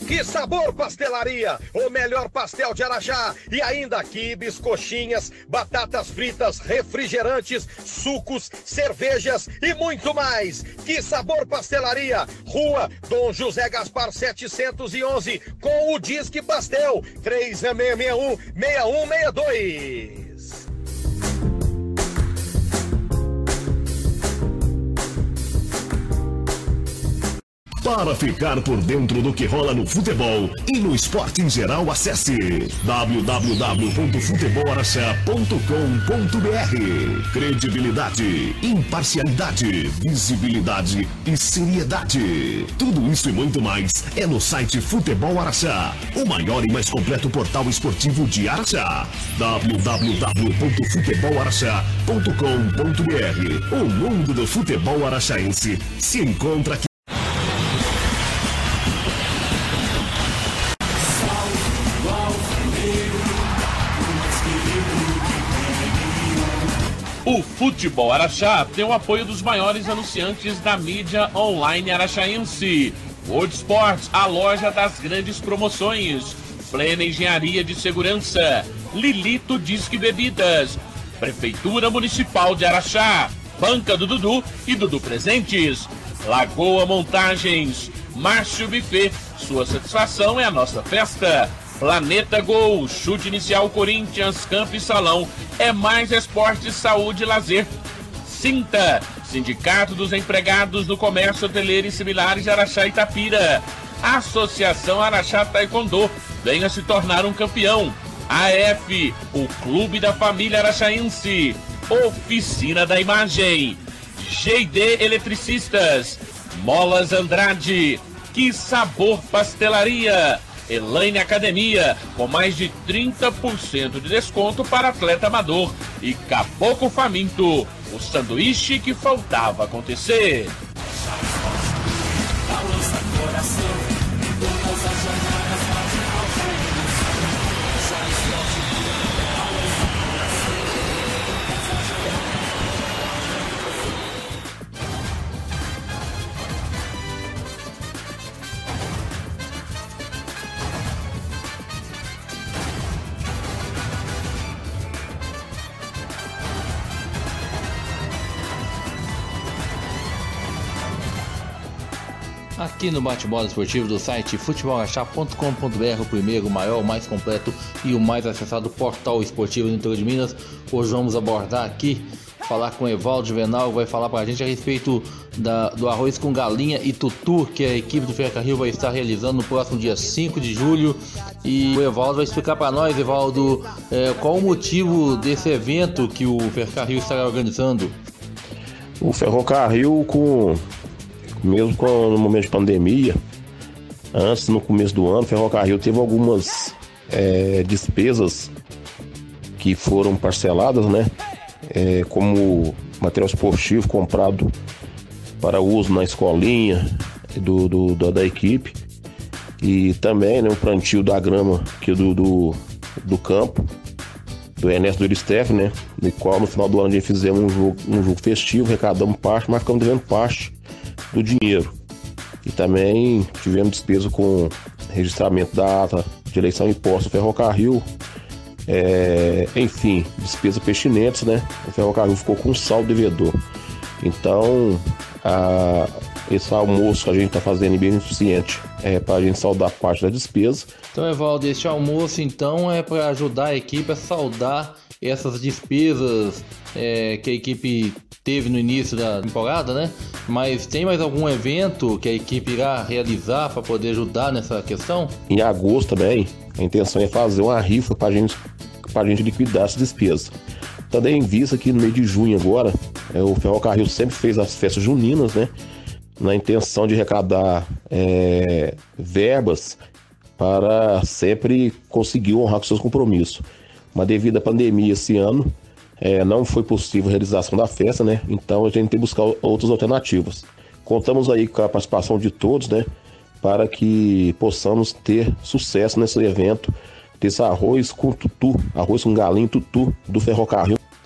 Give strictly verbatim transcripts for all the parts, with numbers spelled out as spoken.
Que Sabor Pastelaria, o melhor pastel de Araxá. E ainda quibes, coxinhas, batatas fritas, refrigerantes, sucos, cervejas e muito mais. Que Sabor Pastelaria, Rua Dom José Gaspar setecentos e onze, com o Disque Pastel, três seis seis um, seis um seis dois. Para ficar por dentro do que rola no futebol e no esporte em geral, acesse w w w ponto futebol araxá ponto com ponto b r. Credibilidade, imparcialidade, visibilidade e seriedade. Tudo isso e muito mais é no site Futebol Araxá, o maior e mais completo portal esportivo de Araxá. w w w ponto futebol araxá ponto com ponto b r. O mundo do futebol araxaense se encontra aqui. O Futebol Araxá tem o apoio dos maiores anunciantes da mídia online araxaense. World Sports, a loja das grandes promoções. Plena Engenharia de Segurança. Lilito Disque Bebidas. Prefeitura Municipal de Araxá. Banca do Dudu e Dudu Presentes. Lagoa Montagens. Márcio Buffet. Sua satisfação é a nossa festa. Planeta Gol, chute inicial Corinthians, campo e salão, é mais esporte, saúde e lazer. Sinta, Sindicato dos Empregados do Comércio Hoteleiro e Similares de Araxá e Itapira. Associação Araxá Taekwondo, venha se tornar um campeão. A F, o Clube da Família Araxaense. Oficina da Imagem. G D Eletricistas. Molas Andrade. Que Sabor Pastelaria. Elaine Academia, com mais de trinta por cento de desconto para atleta amador. E Caboclo Faminto, o sanduíche que faltava acontecer. Aqui no bate-bola esportivo do site futebol araxá ponto com ponto b r, o primeiro, o maior, o mais completo e o mais acessado portal esportivo do interior de Minas. Hoje vamos abordar aqui, falar com o Evaldo Juvenal, vai falar pra gente a respeito da, do arroz com galinha e tutu, que a equipe do Ferrocarril vai estar realizando no próximo dia cinco de julho. E o Evaldo vai explicar para nós, Evaldo, é, qual o motivo desse evento que o Ferrocarril estará organizando. O Ferrocarril, com mesmo com, no momento de pandemia, antes, no começo do ano, o Ferrocarril teve algumas é, despesas que foram parceladas, né? É, como material esportivo comprado para uso na escolinha do, do, do, da equipe, e também, né, um plantio da grama aqui do, do, do campo, do Ernesto Duristef, né? No qual no final do ano a gente fizemos um jogo, um jogo festivo, arrecadamos parte, mas ficamos devendo parte do dinheiro. E também tivemos despesa com registramento da ata de eleição e imposto do Ferrocarril, é, enfim, despesas pertinentes, né? O Ferrocarril ficou com um saldo devedor. Então, a, esse almoço que a gente está fazendo é bem eficiente, é para a gente saldar parte da despesa. Então, Evaldo, esse almoço então é para ajudar a equipe a saldar essas despesas é, que a equipe teve no início da temporada, né? Mas tem mais algum evento que a equipe irá realizar para poder ajudar nessa questão? Em agosto também, a intenção é fazer uma rifa para gente, a gente liquidar essas despesas. Também em vista que no mês de junho agora, é, o Ferrocarril sempre fez as festas juninas, né? Na intenção de arrecadar é, verbas para sempre conseguir honrar com seus compromissos. Mas devido à pandemia esse ano, É, não foi possível a realização da festa, né? Então a gente tem que buscar outras alternativas. Contamos aí com a participação de todos, né? Para que possamos ter sucesso nesse evento, desse arroz com tutu, arroz com galinha e tutu do Ferrocarril.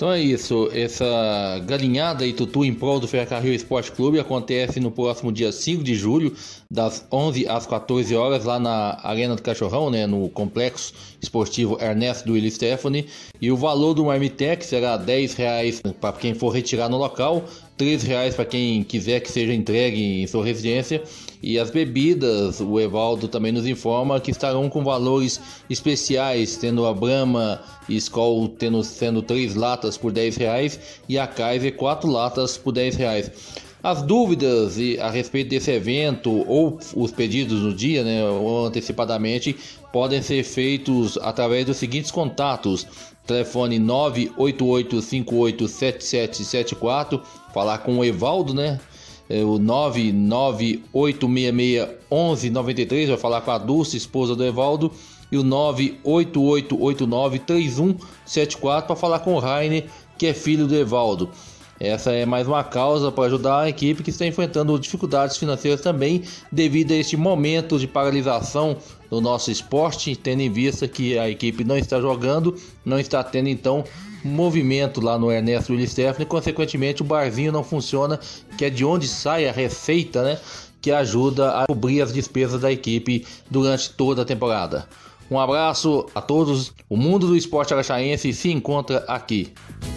Então é isso, essa galinhada e tutu em prol do Ferrocarril Esporte Clube acontece no próximo dia cinco de julho, das onze às quatorze horas, lá na Arena do Cachorrão, né, no Complexo Esportivo Ernesto Duílio Stefani. E o valor do Marmitex será dez reais para quem for retirar no local, três reais para quem quiser que seja entregue em sua residência. E as bebidas, o Evaldo também nos informa que estarão com valores especiais, tendo a Brahma e Skol tendo, sendo três latas por dez reais e a Kaiser quatro latas por dez reais. As dúvidas a respeito desse evento ou os pedidos no dia, né, ou antecipadamente, podem ser feitos através dos seguintes contatos: telefone nove oito oito cinco oito sete sete sete quatro, falar com o Evaldo, né? O nove nove oito seis seis um um nove três, vai falar com a Dulce, esposa do Evaldo, e o nove oito oito oito nove três um sete quatro para falar com o Rainer, que é filho do Evaldo. Essa é mais uma causa para ajudar a equipe que está enfrentando dificuldades financeiras também devido a este momento de paralisação do nosso esporte, tendo em vista que a equipe não está jogando, não está tendo então movimento lá no Ernesto Duílio Stefani, e consequentemente o barzinho não funciona, que é de onde sai a receita, né, que ajuda a cobrir as despesas da equipe durante toda a temporada. Um abraço a todos, o mundo do esporte araxaense se encontra aqui.